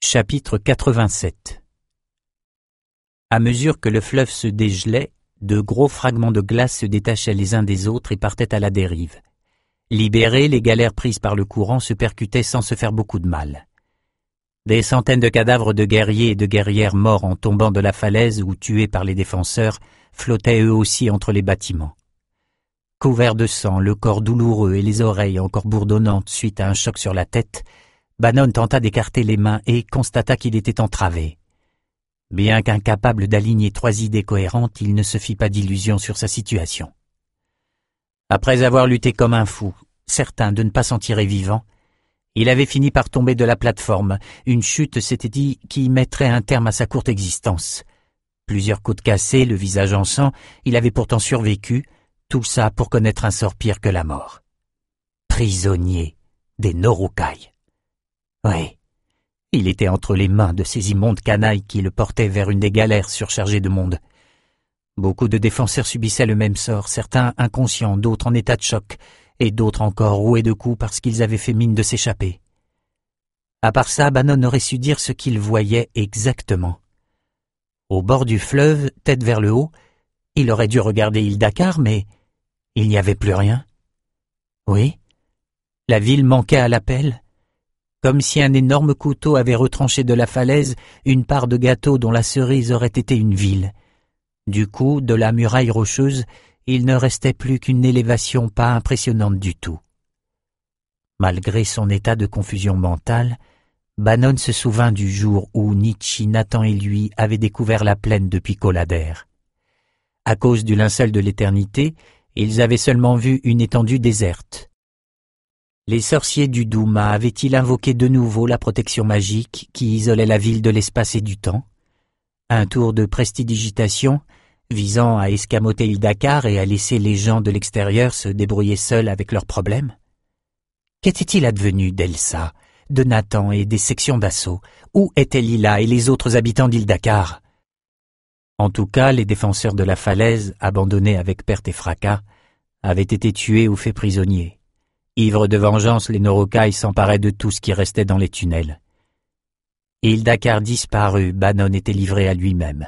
Chapitre 87. À mesure que le fleuve se dégelait, de gros fragments de glace se détachaient les uns des autres et partaient à la dérive. Libérées, les galères prises par le courant se percutaient sans se faire beaucoup de mal. Des centaines de cadavres de guerriers et de guerrières morts en tombant de la falaise ou tués par les défenseurs flottaient eux aussi entre les bâtiments. Couverts de sang, le corps douloureux et les oreilles encore bourdonnantes suite à un choc sur la tête, Bannon tenta d'écarter les mains et constata qu'il était entravé. Bien qu'incapable d'aligner trois idées cohérentes, il ne se fit pas d'illusions sur sa situation. Après avoir lutté comme un fou, certain de ne pas s'en tirer vivant, il avait fini par tomber de la plateforme. Une chute s'était dit qui mettrait un terme à sa courte existence. Plusieurs côtes cassées, le visage en sang, il avait pourtant survécu, tout ça pour connaître un sort pire que la mort. Prisonnier des Norokai. Oui, il était entre les mains de ces immondes canailles qui le portaient vers une des galères surchargées de monde. Beaucoup de défenseurs subissaient le même sort, certains inconscients, d'autres en état de choc, et d'autres encore roués de coups parce qu'ils avaient fait mine de s'échapper. À part ça, Bannon aurait su dire ce qu'il voyait exactement. Au bord du fleuve, tête vers le haut, il aurait dû regarder île Dakar, mais il n'y avait plus rien. Oui, la ville manquait à l'appel. Comme si un énorme couteau avait retranché de la falaise une part de gâteau dont la cerise aurait été une ville. Du coup, de la muraille rocheuse, il ne restait plus qu'une élévation pas impressionnante du tout. Malgré son état de confusion mentale, Bannon se souvint du jour où Nietzsche, Nathan et lui avaient découvert la plaine depuis Colader. À cause du linceul de l'éternité, ils avaient seulement vu une étendue déserte. Les sorciers du Douma avaient-ils invoqué de nouveau la protection magique qui isolait la ville de l'espace et du temps? Un tour de prestidigitation visant à escamoter île Dakar et à laisser les gens de l'extérieur se débrouiller seuls avec leurs problèmes? Qu'était-il advenu d'Elsa, de Nathan et des sections d'assaut? Où étaient Lila et les autres habitants d'île Dakar? En tout cas, les défenseurs de la falaise, abandonnés avec perte et fracas, avaient été tués ou faits prisonniers. Ivres de vengeance, les Norokai s'emparaient de tout ce qui restait dans les tunnels. Île Dakar disparut, Bannon était livré à lui-même.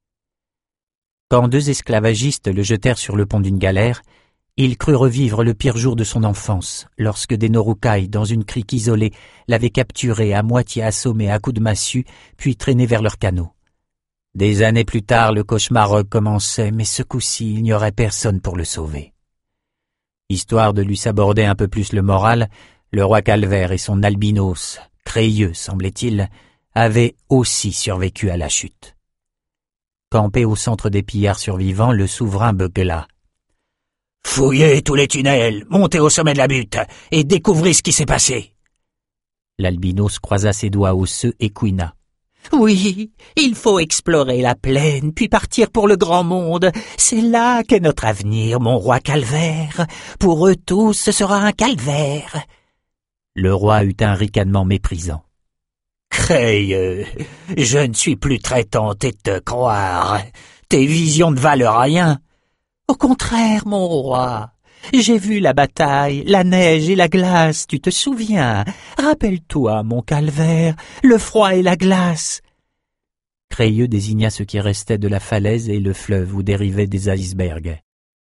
Quand deux esclavagistes le jetèrent sur le pont d'une galère, il crut revivre le pire jour de son enfance, lorsque des Norokai, dans une crique isolée, l'avaient capturé, à moitié assommé à coups de massue, puis traîné vers leur canot. Des années plus tard, le cauchemar recommençait, mais ce coup-ci, il n'y aurait personne pour le sauver. Histoire de lui saborder un peu plus le moral, le roi Calvaire et son albinos, crayeux semblait-il, avaient aussi survécu à la chute. Campé au centre des pillards survivants, le souverain beugla. « Fouillez tous les tunnels, montez au sommet de la butte et découvrez ce qui s'est passé !» L'albinos croisa ses doigts osseux et couina. « Oui, il faut explorer la plaine, puis partir pour le grand monde. C'est là qu'est notre avenir, mon roi Calvaire. Pour eux tous, ce sera un calvaire. » Le roi eut un ricanement méprisant. « Crayeux, je ne suis plus très tenté de te croire. Tes visions ne valent rien. »« Au contraire, mon roi. J'ai vu la bataille, la neige et la glace, tu te souviens? Rappelle-toi, mon Calvaire, le froid et la glace. » Crayeux désigna ce qui restait de la falaise et le fleuve où dérivaient des icebergs.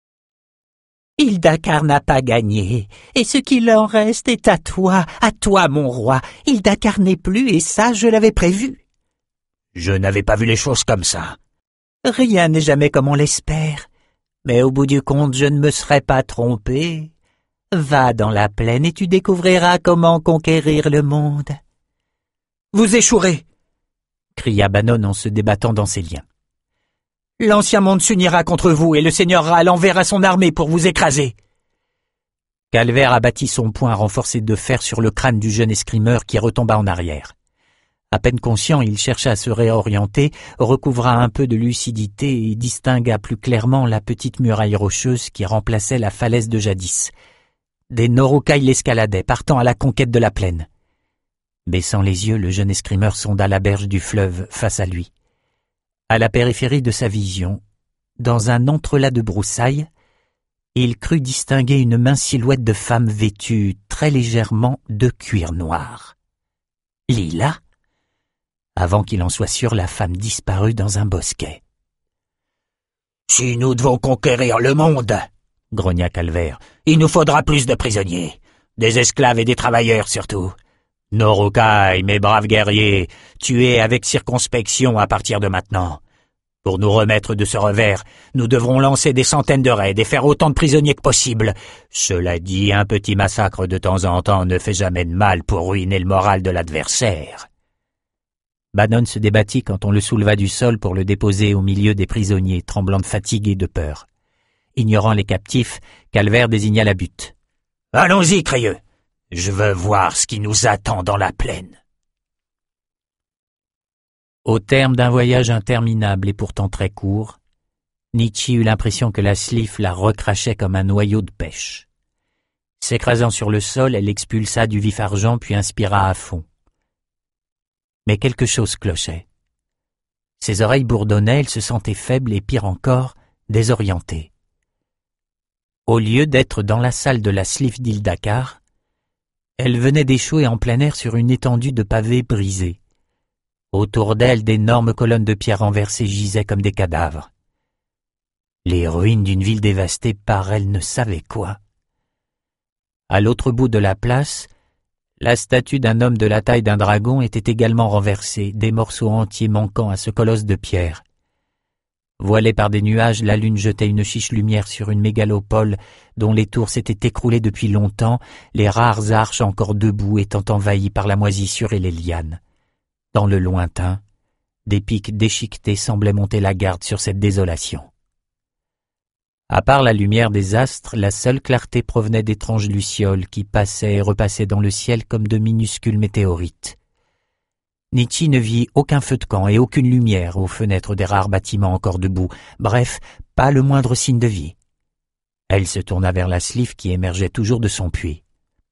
« Île Dakar n'a pas gagné, et ce qu'il en reste est à toi, mon roi. Île Dakar n'est plus, et ça, je l'avais prévu. »« Je n'avais pas vu les choses comme ça. »« Rien n'est jamais comme on l'espère. Mais au bout du compte, je ne me serais pas trompé. Va dans la plaine et tu découvriras comment conquérir le monde. »« Vous échouerez !» cria Bannon en se débattant dans ses liens. « L'ancien monde s'unira contre vous et le seigneur Ral enverra son armée pour vous écraser. » Calvaire abattit son poing renforcé de fer sur le crâne du jeune escrimeur qui retomba en arrière. À peine conscient, il chercha à se réorienter, recouvra un peu de lucidité et distingua plus clairement la petite muraille rocheuse qui remplaçait la falaise de jadis. Des Norokai l'escaladaient, partant à la conquête de la plaine. Baissant les yeux, le jeune escrimeur sonda la berge du fleuve face à lui. À la périphérie de sa vision, dans un entrelacs de broussailles, il crut distinguer une mince silhouette de femme vêtue très légèrement de cuir noir. Lila? Avant qu'il en soit sûr, la femme disparut dans un bosquet. « Si nous devons conquérir le monde, » grogna Calvaire, « il nous faudra plus de prisonniers, des esclaves et des travailleurs surtout. Nos rocailles, mes braves guerriers, tuez avec circonspection à partir de maintenant. Pour nous remettre de ce revers, nous devrons lancer des centaines de raids et faire autant de prisonniers que possible. Cela dit, un petit massacre de temps en temps ne fait jamais de mal pour ruiner le moral de l'adversaire. » Bannon se débattit quand on le souleva du sol pour le déposer au milieu des prisonniers, tremblant de fatigue et de peur. Ignorant les captifs, Calvaire désigna la butte. « Allons-y, Crayeux. Je veux voir ce qui nous attend dans la plaine. » Au terme d'un voyage interminable et pourtant très court, Nietzsche eut l'impression que la Sliff la recrachait comme un noyau de pêche. S'écrasant sur le sol, elle expulsa du vif argent puis inspira à fond. Mais quelque chose clochait. Ses oreilles bourdonnaient, elle se sentait faible et pire encore, désorientée. Au lieu d'être dans la salle de la Sliff d'Ildakar, elle venait d'échouer en plein air sur une étendue de pavés brisés. Autour d'elle, d'énormes colonnes de pierre renversées gisaient comme des cadavres. Les ruines d'une ville dévastée par elle ne savaient quoi. À l'autre bout de la place, la statue d'un homme de la taille d'un dragon était également renversée, des morceaux entiers manquant à ce colosse de pierre. Voilée par des nuages, la lune jetait une chiche lumière sur une mégalopole dont les tours s'étaient écroulées depuis longtemps, les rares arches encore debout étant envahies par la moisissure et les lianes. Dans le lointain, des pics déchiquetés semblaient monter la garde sur cette désolation. À part la lumière des astres, la seule clarté provenait d'étranges lucioles qui passaient et repassaient dans le ciel comme de minuscules météorites. Nietzsche ne vit aucun feu de camp et aucune lumière aux fenêtres des rares bâtiments encore debout, bref, pas le moindre signe de vie. Elle se tourna vers la Sliff qui émergeait toujours de son puits.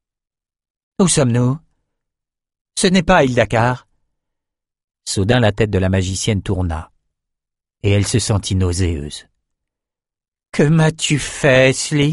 « Où sommes-nous ? Ce n'est pas Ildakar. » Soudain la tête de la magicienne tourna, et elle se sentit nauséeuse. « Que m'as-tu fait, Sliff ?»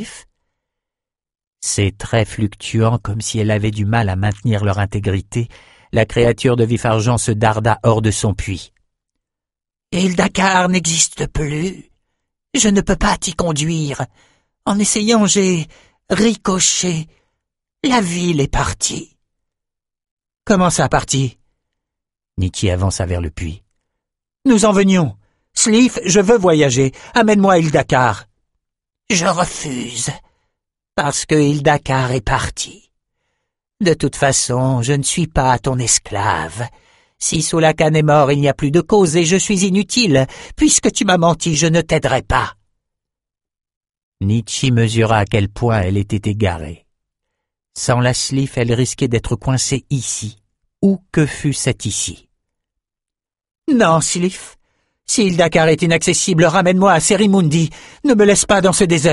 Ses traits fluctuant comme si elle avait du mal à maintenir leur intégrité, la créature de vif argent se darda hors de son puits. « Ildakar n'existe plus. Je ne peux pas t'y conduire. En essayant, j'ai ricoché. La ville est partie. » « Comment ça, partie ?» Nietzsche avança vers le puits. « Nous en venions. Sliff, je veux voyager. Amène-moi à Ildakar. »« Je refuse, parce que Ildakar est parti. De toute façon, je ne suis pas ton esclave. Si Soulakan est mort, il n'y a plus de cause et je suis inutile. Puisque tu m'as menti, je ne t'aiderai pas. » Nietzsche mesura à quel point elle était égarée. Sans la Sliff, elle risquait d'être coincée ici, où que fût cet ici. « Non, Sliff. Si Ildakar est inaccessible, ramène-moi à Serimundi. Ne me laisse pas dans ce désert. »«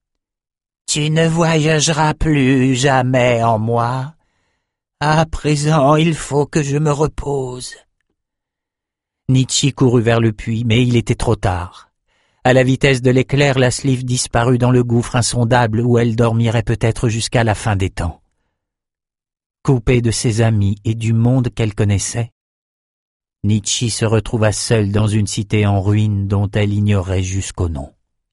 Tu ne voyageras plus jamais en moi. À présent, il faut que je me repose. » Nietzsche courut vers le puits, mais il était trop tard. À la vitesse de l'éclair, la Sliff disparut dans le gouffre insondable où elle dormirait peut-être jusqu'à la fin des temps. Coupée de ses amis et du monde qu'elle connaissait, Nietzsche se retrouva seule dans une cité en ruine dont elle ignorait jusqu'au nom.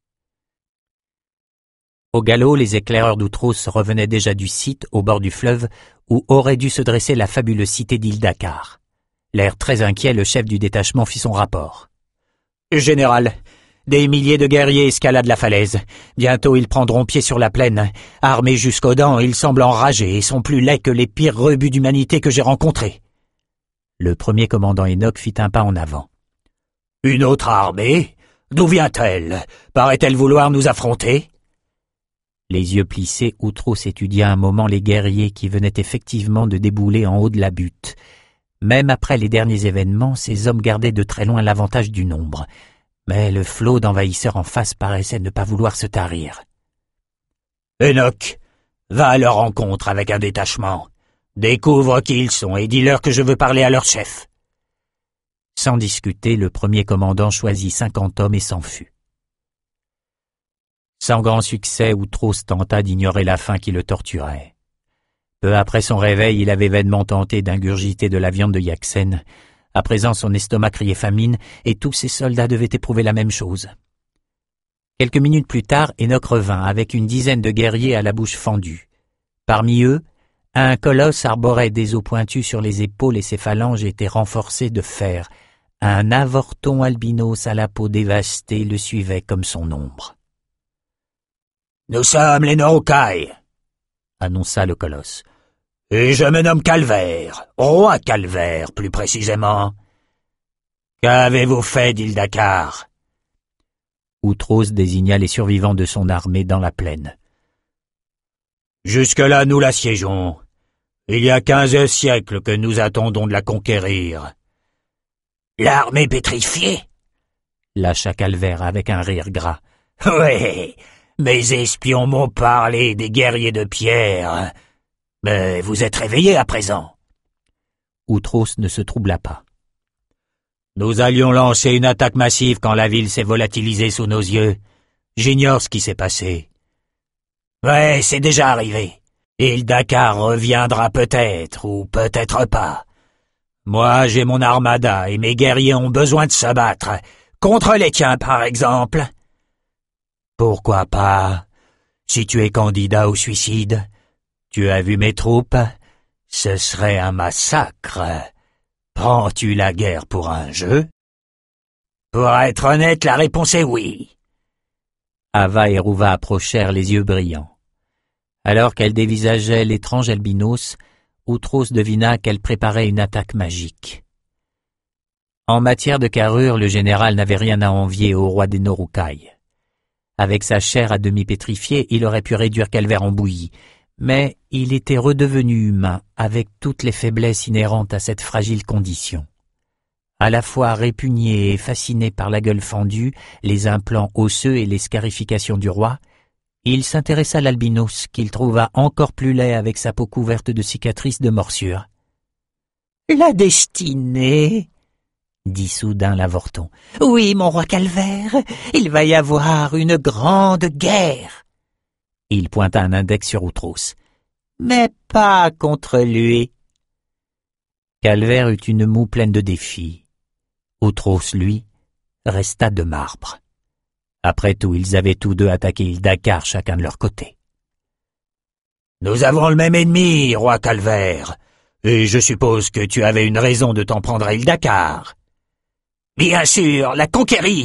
Au galop, les éclaireurs d'Outros revenaient déjà du site, au bord du fleuve, où aurait dû se dresser la fabuleuse cité d'Ildakar. L'air très inquiet, le chef du détachement fit son rapport. « Général, des milliers de guerriers escaladent la falaise. Bientôt ils prendront pied sur la plaine. Armés jusqu'aux dents, ils semblent enragés et sont plus laids que les pires rebuts d'humanité que j'ai rencontrés. » Le premier commandant Enoch fit un pas en avant. « Une autre armée ? D'où vient-elle ? Paraît-elle vouloir nous affronter ?» Les yeux plissés, Outros étudia un moment les guerriers qui venaient effectivement de débouler en haut de la butte. Même après les derniers événements, ces hommes gardaient de très loin l'avantage du nombre. Mais le flot d'envahisseurs en face paraissait ne pas vouloir se tarir. « Enoch, va à leur rencontre avec un détachement. Découvre qui ils sont et dis-leur que je veux parler à leur chef. » Sans discuter, le premier commandant choisit 50 hommes et s'en fut. Sans grand succès, Outros tenta d'ignorer la faim qui le torturait. Peu après son réveil, il avait vainement tenté d'ingurgiter de la viande de Yaxen, À présent, son estomac criait famine, et tous ses soldats devaient éprouver la même chose. Quelques minutes plus tard, Enoch revint, avec une dizaine de guerriers à la bouche fendue. Parmi eux, un colosse arborait des os pointus sur les épaules et ses phalanges étaient renforcées de fer. Un avorton albinos à la peau dévastée le suivait comme son ombre. « Nous sommes les Norokai !» annonça le colosse. « Et je me nomme Calvaire, roi Calvaire, plus précisément. Qu'avez-vous fait d'Ildakar ?» Outros désigna les survivants de son armée dans la plaine. « Jusque-là, nous l'assiégeons. Il y a 15 siècles que nous attendons de la conquérir. »« L'armée pétrifiée ?» lâcha Calvaire avec un rire gras. « Oui, mes espions m'ont parlé des guerriers de pierre. Mais vous êtes réveillés à présent. » Outros ne se troubla pas. « Nous allions lancer une attaque massive quand la ville s'est volatilisée sous nos yeux. J'ignore ce qui s'est passé. » « Ouais, c'est déjà arrivé. Ildakar reviendra peut-être, ou peut-être pas. Moi, j'ai mon armada et mes guerriers ont besoin de se battre. Contre les tiens, par exemple. Pourquoi pas? Si tu es candidat au suicide, tu as vu mes troupes? Ce serait un massacre. Prends-tu la guerre pour un jeu? Pour être honnête, la réponse est oui. Ava et Rouva approchèrent les yeux brillants. Alors qu'elle dévisageait l'étrange albinos, Outros devina qu'elle préparait une attaque magique. En matière de carrure, le général n'avait rien à envier au roi des Norokai. Avec sa chair à demi pétrifiée, il aurait pu réduire Calvaire en bouillie, mais il était redevenu humain avec toutes les faiblesses inhérentes à cette fragile condition. À la fois répugné et fasciné par la gueule fendue, les implants osseux et les scarifications du roi, il s'intéressa à l'albinos, qu'il trouva encore plus laid avec sa peau couverte de cicatrices de morsures. « La destinée !» dit soudain l'avorton. « Oui, mon roi Calvaire, il va y avoir une grande guerre. » Il pointa un index sur Outros. « Mais pas contre lui. » Calvaire eut une moue pleine de défis. Outros, lui, resta de marbre. Après tout, ils avaient tous deux attaqué Ildakar chacun de leur côté. « Nous avons le même ennemi, roi Calvaire, et je suppose que tu avais une raison de t'en prendre à Ildakar. »« Bien sûr, la conquérir !»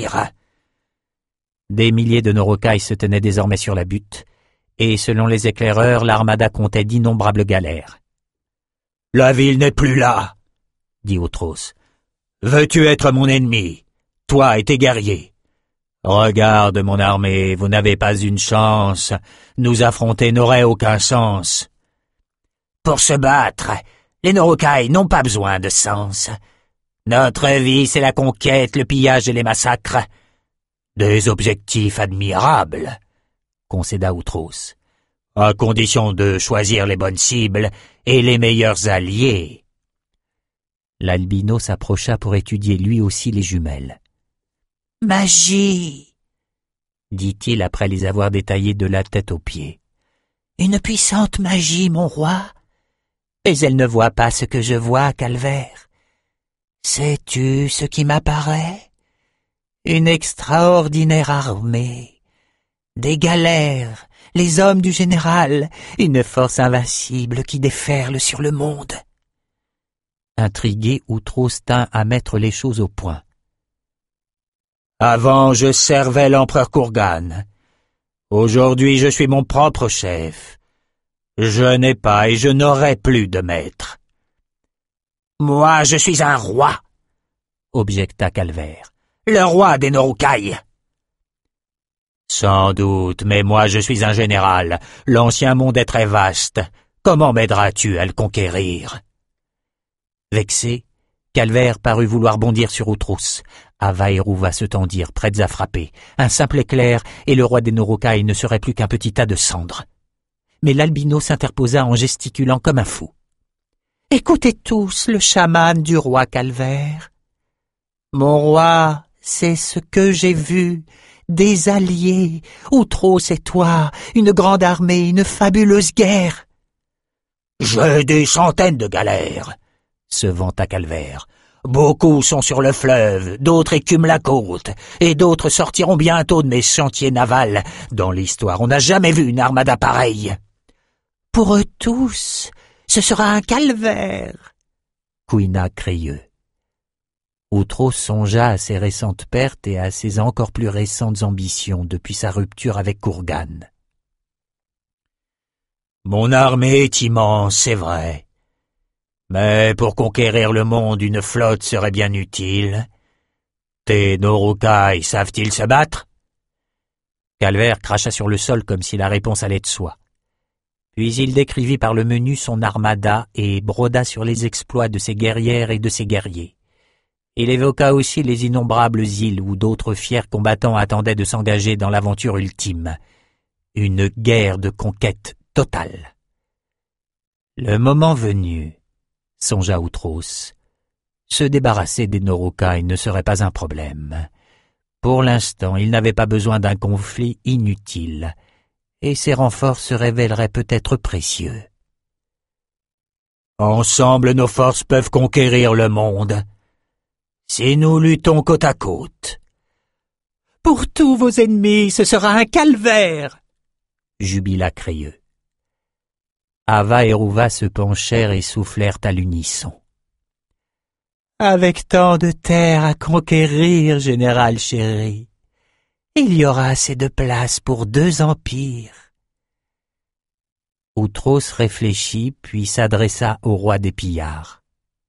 Des milliers de Norokai se tenaient désormais sur la butte, et selon les éclaireurs, l'armada comptait d'innombrables galères. « La ville n'est plus là, » dit Outros. « Veux-tu être mon ennemi, toi et tes guerriers ? Regarde mon armée, vous n'avez pas une chance, nous affronter n'aurait aucun sens. » Pour se battre, les Norokai n'ont pas besoin de sens. Notre vie, c'est la conquête, le pillage et les massacres. Des objectifs admirables, concéda Outros, à condition de choisir les bonnes cibles et les meilleurs alliés. L'albino s'approcha pour étudier lui aussi les jumelles. « Magie !» dit-il après les avoir détaillées de la tête aux pieds. « Une puissante magie, mon roi. Mais elle ne voit pas ce que je vois, Calvaire. Sais-tu ce qui m'apparaît? Une extraordinaire armée. Des galères, les hommes du général, une force invincible qui déferle sur le monde. » Intrigué, Outros tint à mettre les choses au point. Avant, je servais l'empereur Kurgan. Aujourd'hui, je suis mon propre chef. Je n'ai pas et je n'aurai plus de maître. Moi, je suis un roi, objecta Calvaire. Le roi des Norokai. Sans doute, mais moi je suis un général. L'ancien monde est très vaste. Comment m'aideras-tu à le conquérir? Vexé, Calvaire parut vouloir bondir sur Outros. Ava et Rouva se tendirent, prêtes à frapper. Un simple éclair, et le roi des Norokai ne serait plus qu'un petit tas de cendres. Mais l'albino s'interposa en gesticulant comme un fou. « Écoutez tous le chaman du roi Calvaire. Mon roi, c'est ce que j'ai vu. Des alliés, Outros et toi, une grande armée, une fabuleuse guerre. »« J'ai des centaines de galères, se vanta Calvaire. Beaucoup sont sur le fleuve, d'autres écument la côte, et d'autres sortiront bientôt de mes chantiers navals. Dans l'histoire, on n'a jamais vu une armada pareille. »« Pour eux tous, ce sera un calvaire, » couina Crayeux. Outros songea à ses récentes pertes et à ses encore plus récentes ambitions depuis sa rupture avec Kourgan. « Mon armée est immense, c'est vrai. Mais pour conquérir le monde, une flotte serait bien utile. Tes Norukai savent-ils se battre ?» Calvaire cracha sur le sol comme si la réponse allait de soi. Puis il décrivit par le menu son armada et broda sur les exploits de ses guerrières et de ses guerriers. Il évoqua aussi les innombrables îles où d'autres fiers combattants attendaient de s'engager dans l'aventure ultime. Une guerre de conquête totale. Le moment venu, songea Outros, se débarrasser des Norukai ne serait pas un problème. Pour l'instant, il n'avait pas besoin d'un conflit inutile, et ses renforts se révéleraient peut-être précieux. « Ensemble, nos forces peuvent conquérir le monde. Si nous luttons côte à côte. »« Pour tous vos ennemis, ce sera un calvaire !» jubila Crayeux. Ava et Rouva se penchèrent et soufflèrent à l'unisson. « Avec tant de terre à conquérir, général chéri, il y aura assez de place pour 2 empires. » Outros réfléchit puis s'adressa au roi des pillards.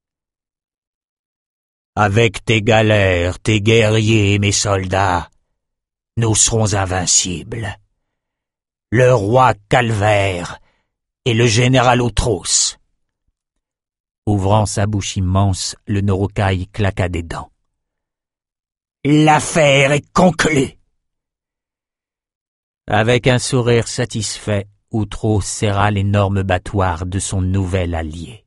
« Avec tes galères, tes guerriers et mes soldats, nous serons invincibles. Le roi Calvaire et le général Outros. » Ouvrant sa bouche immense, le Norukai claqua des dents. « L'affaire est conclue. » Avec un sourire satisfait, Outros serra l'énorme battoir de son nouvel allié.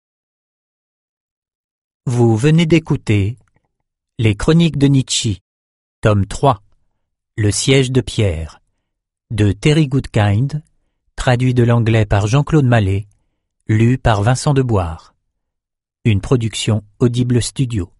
Vous venez d'écouter Les Chroniques de Nietzsche, tome 3, Le siège de Pierre, de Terry Goodkind, traduit de l'anglais par Jean-Claude Mallet, lu par Vincent Deboire. Une production Audible Studio.